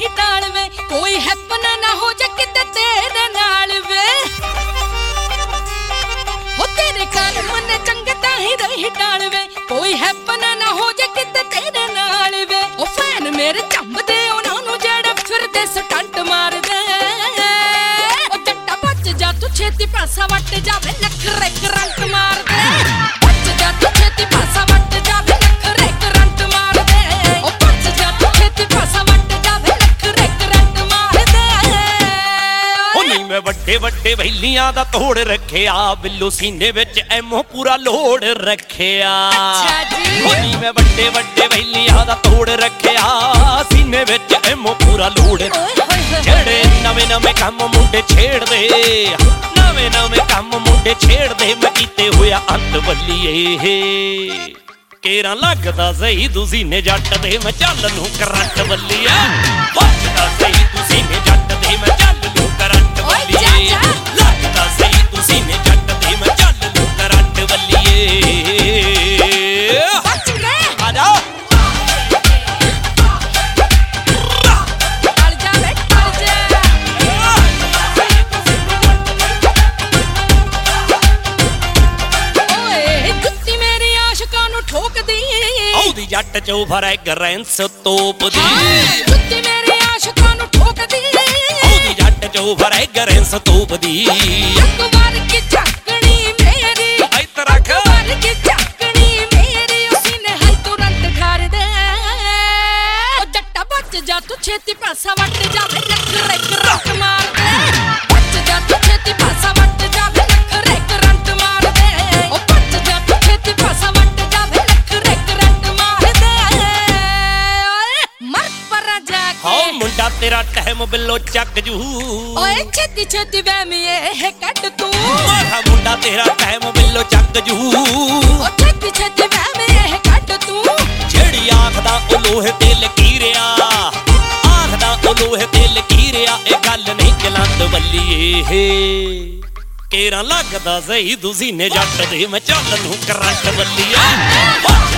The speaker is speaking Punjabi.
रही टाल वे कोई हैपन ना हो जा किते तेरे नाल वे हो तेरे कान मन चंगे ताही रही टाल वे कोई हैपन ना हो जा किते तेरे नाल वे ओ फैन मेरे चंबदे उन्हां नूं जेड़े फिरदे स्टंट मारदे ओ जट्टा बच जा तू छेती पासा वट जावे नखरे करंट मारदे बच जा तू छेती पासा वट जावे नखरे करंट मारदे ओ बच जा तू छेती पासा वट जावे नखरे करंट मारदे ओ नहीं मैं ਵੱਡੇ ਵੱਡੇ ਵੈਲੀਆਂ ਦਾ ਤੋੜ ਰੱਖਿਆ ਬਿੱਲੂ ਸੀਨੇ ਵਿੱਚ ਐਮੋ ਪੂਰਾ ਲੋੜ ਰੱਖਿਆ ਅੱਛਾ ਜੀ ਉਹ ਨਹੀਂ ਮੈਂ ਵੱਡੇ ਵੱਡੇ ਵੈਲੀਆਂ ਦਾ ਤੋੜ ਰੱਖਿਆ ਸੀਨੇ ਵਿੱਚ ਐਮੋ ਪੂਰਾ ਲੋੜ ਜਿਹੜੇ ਨਵੇਂ ਨਵੇਂ ਕੰਮ ਮੁੰਡੇ ਛੇੜਦੇ ਨਵੇਂ ਨਵੇਂ ਕੰਮ ਮੁੰਡੇ ਛੇੜਦੇ ਮੈਂ ਕੀਤੇ ਹੋਇਆ ਅੰਤ ਬੱਲੀਏ ਕੇਰਾਂ ਲੱਗਦਾ ਸਹੀ ਤੁਸੀਂ ਨੇ ਜੱਟ ਦੇ ਮੈਂ ਚੱਲ ਨੂੰ ਕਰੰਟ ਬੱਲੀਆ ਵੱਜਦਾ ਸਹੀ ਤੁਸੀਂ ਨੇ ਜੱਟ ਦੇ ਮੈਂ ਚੱਲ ਨੂੰ ਕਰੰਟ ਬੱਲੀਏ ਲੱਗਦਾ ਸਹੀ ਤੁਸੀਂ ਨੇ ਜੱਟ ਦੇ ਮੈਂ ਚੱਲ ਨੂੰ ਕਰੰਟ ਬੱਲੀਏ ਬਚ ਗਏ ਆ ਜਾ ਟਲ ਜਾ ਵੇ ਟਲ ਜਾ ਓਏ ਜੁੱਤੀ ਮੇਰੀ ਆਸ਼ਿਕਾਂ ਨੂੰ ਠੋਕਦੀ ਆਉਦੀ ਜੱਟ ਚੋਂ ਫਰੈਗਰੈਂਸ ਤੋਪਦੀ ਜੁੱਤੀ ਮੇਰੀ ਆਸ਼ਿਕਾਂ ਨੂੰ ਠੋਕਦੀ ਆਉਦੀ ਜੱਟ ਚੋਂ ਫਰੈਗਰੈਂਸ ਤੋਪਦੀ ਇੱਕ ਵਾਰ ਕੀ ਝਾਕਣੀ ਮੇਰੀ ਇੱਧਰ ਰੱਖ ਵਾਰ ਕੀ ਝਾਕਣੀ ਮੇਰੀ ਉਸੀ ਨੇ ਹਾਈ ਤੁਰੰਤ ਠਾਰ ਦੇ ਓ ਜੱਟਾ ਬਚ ਜਾ ਤੂੰ ਛੇਤੀ ਪਾਸਾ ਵੱਟ ਜਾਵੇ ਨਖਰੇ ਕਰੰਟ ਮਾਰ ਦੇ ਬਚ ਜਾ ਤੂੰ ਛੇਤੀ ਪਾਸਾ ਵੱਟ ਜਾਵੇ ਨਖਰੇ ਕਰੰਟ ਮਾਰ ਦੇ ਓ ਬਚ ਜਾ ਤੂੰ ਛੇਤੀ ਪਾਸਾ ਵੱਟ ਜਾਵੇ ਨਖਰੇ ਕਰੰਟ ਮਾਰ ਦੇ ਓਏ ਮਰ ਪਰਾ ਜਾ ਹਾਂ ਕੇ ਮੁੰਡਾ ਤੇਰਾ ਟਹਿਮ ਬਿੱਲੋ ਚੱਕ ਜੂ ਓਏ ਛੇਤੀ ਛੇਤੀ ਵਹਿਮੀ ਇਹ ਕੱਢ ਤੂੰ ਮਾਰਾ ਮੁੰਡਾ ਤੇਰਾ ਟਹਿਮ ਬਿੱਲੋ ਚੱਕ ਜੂ ਓ ਛੇਤੀ ਛੇਤੀ ਵਹਿਮੀ ਇਹ ਕੱਢ ਤੂੰ ਜਿਹੜੀ ਆਖਦਾ ਉਹ ਲੋਹੇ ਤੇ ਲਕੀਰਿਆ ਆਖਦਾ ਉਹ ਲੋਹੇ ਤੇ ਲਕੀਰਿਆ ਇਹ ਗੱਲ ਨਹੀਂ ਜਲੰਦ ਬੱਲੀਏ ਕੇਰਾਂ ਲੱਗਦਾ ਸਹੀ ਤੁਸੀਂ ਨੇ ਜੱਟ ਦੇ ਮੈਂ ਚੱਲ ਨੂੰ ਕਰੰਟ ਬੱਲੀਏ